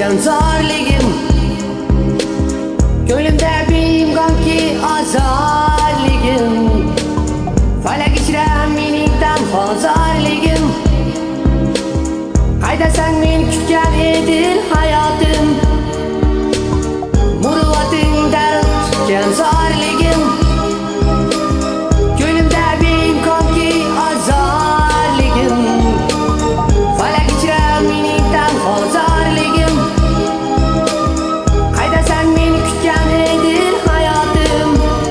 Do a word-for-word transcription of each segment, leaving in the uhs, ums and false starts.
chekkan zorligim, ko'nglimda beimkonki ozorligim, falak ichra mening tanhozorligim. Qaydasan men kutgan edil hayotim, muruvvating darib tutgan zorligim, ko'nglimda beimkonki ozorligim, falak ichra mening tanhozorligim. Qaydasan men kutgan edil hayotim,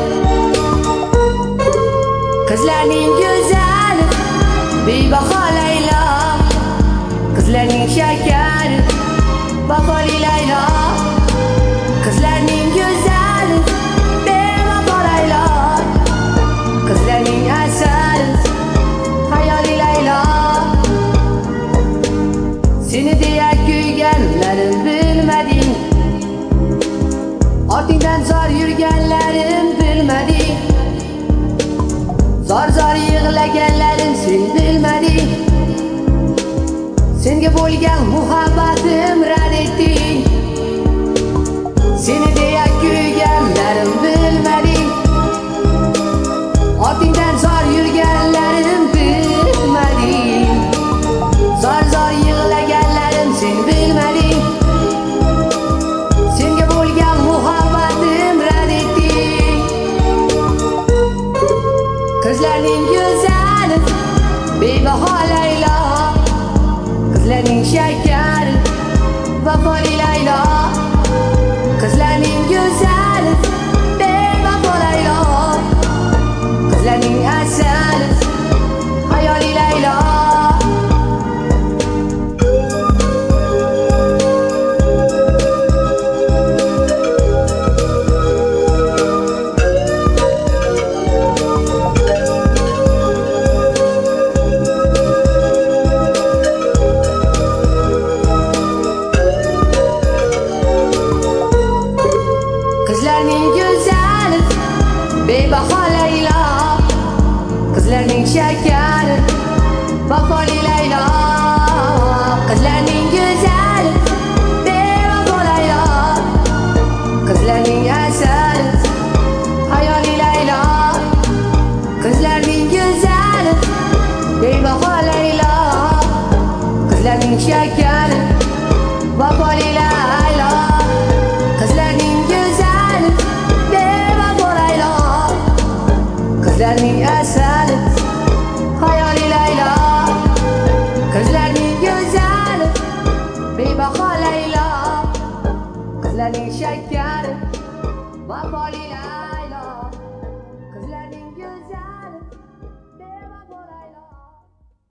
qizlarning go'zali bebaho Laylo, qizlarning shakari vafoli Laylo, qizlarning go'zali bevafo Laylo, qizlarning asali hayoli Laylo. Seni deya kuyganlarim bilmading, ortingdan zor yurganlarim bilmading, zor zor yig'laganlarim sen bilmading. Senga bo'lgan muhabbatim rad etding, seni deya kuyganlarim bilmading, ortingdan zor yurganlarim bilmading, zor zor yig'laganlarim sen bilmading. Senga bo'lgan muhabbatim rad etding. Qizlarning go'zali bebaho Laylo, qizlarning shakari vafoli Laylo, qizlarning go'zali bevafo Laylo, qizlarning asali hayoli Laylo. Qizlarning go'zali bebaho Laylo, qizlarning shakari vafoli Laylo, qizlarning go'zali bevafo Laylo, qizlarning asali hayoli Laylo, qizlarning go'zali bebaho Laylo, qizlarning shakari vafoli Laylo, qizlarning go'zali bevafo Laylo, qizlarning asali hayoli Laylo, qizlarning go'zali bebaho Laylo, qizlarning shakari vafoli Laylo.